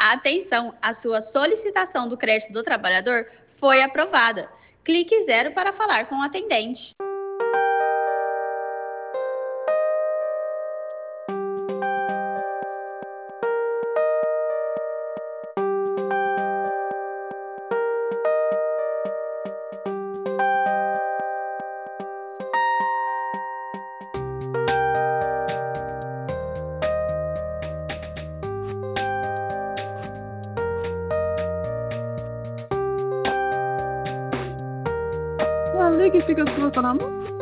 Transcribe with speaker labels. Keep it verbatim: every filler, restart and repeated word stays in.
Speaker 1: Atenção, a sua solicitação do crédito do trabalhador foi aprovada. Clique zero para falar com o atendente.
Speaker 2: Ali que fica colocando a mão.